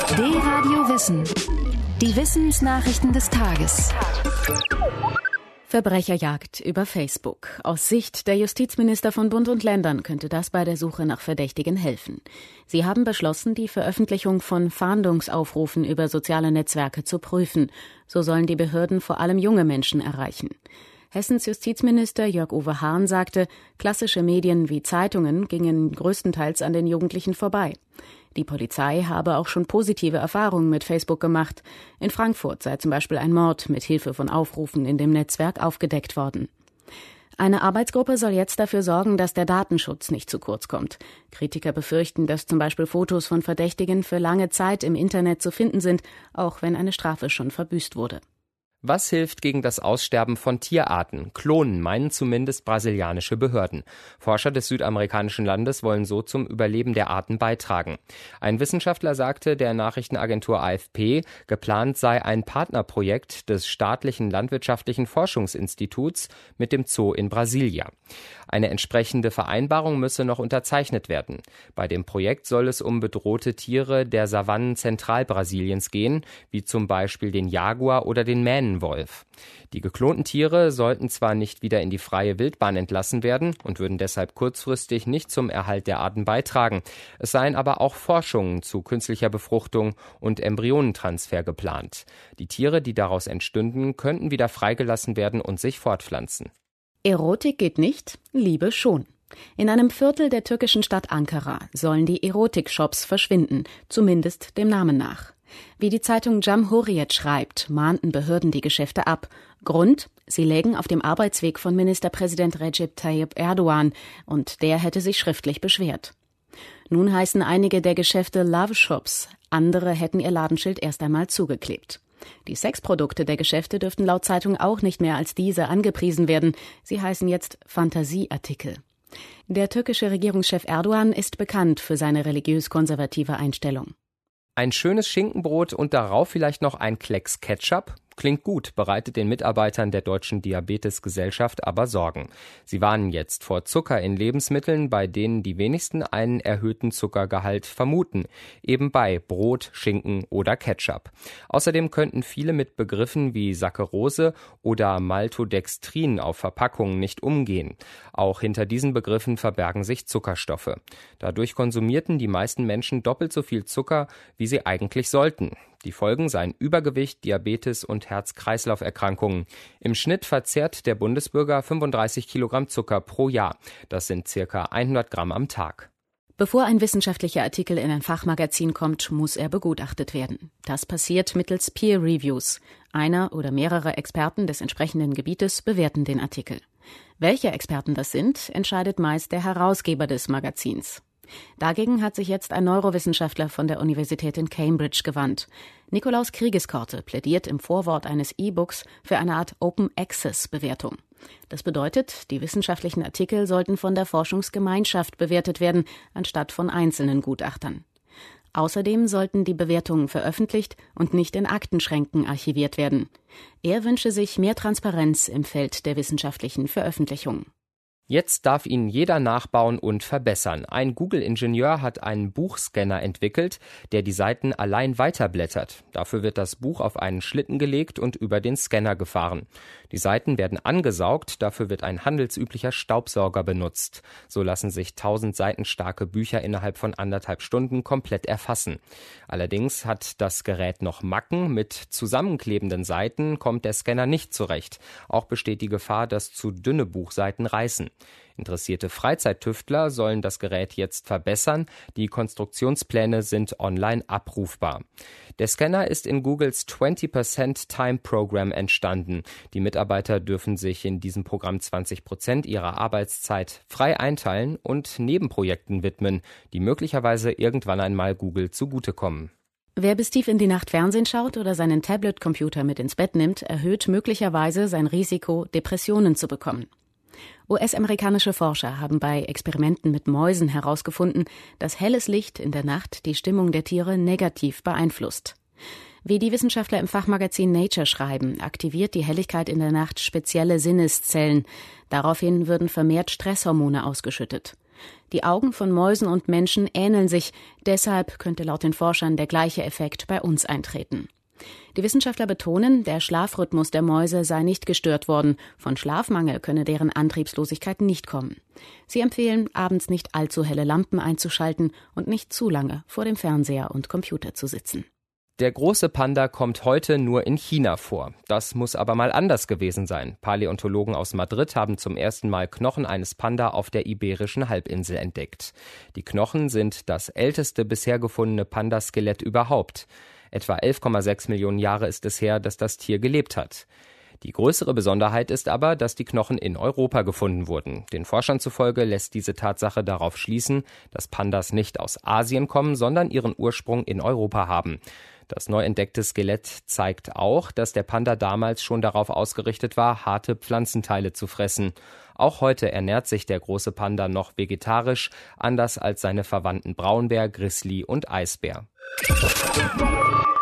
D-Radio Wissen. Die Wissensnachrichten des Tages. Verbrecherjagd über Facebook. Aus Sicht der Justizminister von Bund und Ländern könnte das bei der Suche nach Verdächtigen helfen. Sie haben beschlossen, die Veröffentlichung von Fahndungsaufrufen über soziale Netzwerke zu prüfen. So sollen die Behörden vor allem junge Menschen erreichen. Hessens Justizminister Jörg-Uwe Hahn sagte, klassische Medien wie Zeitungen gingen größtenteils an den Jugendlichen vorbei. Die Polizei habe auch schon positive Erfahrungen mit Facebook gemacht. In Frankfurt sei zum Beispiel ein Mord mit Hilfe von Aufrufen in dem Netzwerk aufgedeckt worden. Eine Arbeitsgruppe soll jetzt dafür sorgen, dass der Datenschutz nicht zu kurz kommt. Kritiker befürchten, dass zum Beispiel Fotos von Verdächtigen für lange Zeit im Internet zu finden sind, auch wenn eine Strafe schon verbüßt wurde. Was hilft gegen das Aussterben von Tierarten? Klonen, meinen zumindest brasilianische Behörden. Forscher des südamerikanischen Landes wollen so zum Überleben der Arten beitragen. Ein Wissenschaftler sagte der Nachrichtenagentur AFP, geplant sei ein Partnerprojekt des staatlichen landwirtschaftlichen Forschungsinstituts mit dem Zoo in Brasilia. Eine entsprechende Vereinbarung müsse noch unterzeichnet werden. Bei dem Projekt soll es um bedrohte Tiere der Savannen Zentralbrasiliens gehen, wie zum Beispiel den Jaguar oder den Mähnenwolf. Die geklonten Tiere sollten zwar nicht wieder in die freie Wildbahn entlassen werden und würden deshalb kurzfristig nicht zum Erhalt der Arten beitragen. Es seien aber auch Forschungen zu künstlicher Befruchtung und Embryonentransfer geplant. Die Tiere, die daraus entstünden, könnten wieder freigelassen werden und sich fortpflanzen. Erotik geht nicht, Liebe schon. In einem Viertel der türkischen Stadt Ankara sollen die Erotik-Shops verschwinden, zumindest dem Namen nach. Wie die Zeitung Cumhuriyet schreibt, mahnten Behörden die Geschäfte ab. Grund: Sie lägen auf dem Arbeitsweg von Ministerpräsident Recep Tayyip Erdogan und der hätte sich schriftlich beschwert. Nun heißen einige der Geschäfte Love Shops, andere hätten ihr Ladenschild erst einmal zugeklebt. Die Sexprodukte der Geschäfte dürften laut Zeitung auch nicht mehr als diese angepriesen werden. Sie heißen jetzt Fantasieartikel. Der türkische Regierungschef Erdogan ist bekannt für seine religiös-konservative Einstellung. Ein schönes Schinkenbrot und darauf vielleicht noch ein Klecks Ketchup? Klingt gut, bereitet den Mitarbeitern der Deutschen Diabetesgesellschaft aber Sorgen. Sie warnen jetzt vor Zucker in Lebensmitteln, bei denen die wenigsten einen erhöhten Zuckergehalt vermuten, eben bei Brot, Schinken oder Ketchup. Außerdem könnten viele mit Begriffen wie Saccharose oder Maltodextrin auf Verpackungen nicht umgehen. Auch hinter diesen Begriffen verbergen sich Zuckerstoffe. Dadurch konsumierten die meisten Menschen doppelt so viel Zucker, wie sie eigentlich sollten. Die Folgen seien Übergewicht, Diabetes und Herz-Kreislauf-Erkrankungen. Im Schnitt verzehrt der Bundesbürger 35 Kilogramm Zucker pro Jahr. Das sind circa 100 Gramm am Tag. Bevor ein wissenschaftlicher Artikel in ein Fachmagazin kommt, muss er begutachtet werden. Das passiert mittels Peer Reviews. Einer oder mehrere Experten des entsprechenden Gebietes bewerten den Artikel. Welche Experten das sind, entscheidet meist der Herausgeber des Magazins. Dagegen hat sich jetzt ein Neurowissenschaftler von der Universität in Cambridge gewandt. Nikolaus Kriegeskorte plädiert im Vorwort eines E-Books für eine Art Open-Access-Bewertung. Das bedeutet, die wissenschaftlichen Artikel sollten von der Forschungsgemeinschaft bewertet werden, anstatt von einzelnen Gutachtern. Außerdem sollten die Bewertungen veröffentlicht und nicht in Aktenschränken archiviert werden. Er wünsche sich mehr Transparenz im Feld der wissenschaftlichen Veröffentlichung. Jetzt darf ihn jeder nachbauen und verbessern. Ein Google-Ingenieur hat einen Buchscanner entwickelt, der die Seiten allein weiterblättert. Dafür wird das Buch auf einen Schlitten gelegt und über den Scanner gefahren. Die Seiten werden angesaugt, dafür wird ein handelsüblicher Staubsauger benutzt. So lassen sich 1000 Seiten starke Bücher innerhalb von 1,5 Stunden komplett erfassen. Allerdings hat das Gerät noch Macken. Mit zusammenklebenden Seiten kommt der Scanner nicht zurecht. Auch besteht die Gefahr, dass zu dünne Buchseiten reißen. Interessierte Freizeittüftler sollen das Gerät jetzt verbessern. Die Konstruktionspläne sind online abrufbar. Der Scanner ist in Googles 20% Time Program entstanden. Die Mitarbeiter dürfen sich in diesem Programm 20% ihrer Arbeitszeit frei einteilen und Nebenprojekten widmen, die möglicherweise irgendwann einmal Google zugutekommen. Wer bis tief in die Nacht Fernsehen schaut oder seinen Tablet-Computer mit ins Bett nimmt, erhöht möglicherweise sein Risiko, Depressionen zu bekommen. US-amerikanische Forscher haben bei Experimenten mit Mäusen herausgefunden, dass helles Licht in der Nacht die Stimmung der Tiere negativ beeinflusst. Wie die Wissenschaftler im Fachmagazin Nature schreiben, aktiviert die Helligkeit in der Nacht spezielle Sinneszellen. Daraufhin würden vermehrt Stresshormone ausgeschüttet. Die Augen von Mäusen und Menschen ähneln sich, deshalb könnte laut den Forschern der gleiche Effekt bei uns eintreten. Die Wissenschaftler betonen, der Schlafrhythmus der Mäuse sei nicht gestört worden. Von Schlafmangel könne deren Antriebslosigkeit nicht kommen. Sie empfehlen, abends nicht allzu helle Lampen einzuschalten und nicht zu lange vor dem Fernseher und Computer zu sitzen. Der große Panda kommt heute nur in China vor. Das muss aber mal anders gewesen sein. Paläontologen aus Madrid haben zum ersten Mal Knochen eines Panda auf der Iberischen Halbinsel entdeckt. Die Knochen sind das älteste bisher gefundene Pandaskelett überhaupt. Etwa 11,6 Millionen Jahre ist es her, dass das Tier gelebt hat. Die größere Besonderheit ist aber, dass die Knochen in Europa gefunden wurden. Den Forschern zufolge lässt diese Tatsache darauf schließen, dass Pandas nicht aus Asien kommen, sondern ihren Ursprung in Europa haben. Das neu entdeckte Skelett zeigt auch, dass der Panda damals schon darauf ausgerichtet war, harte Pflanzenteile zu fressen. Auch heute ernährt sich der große Panda noch vegetarisch, anders als seine Verwandten Braunbär, Grizzly und Eisbär.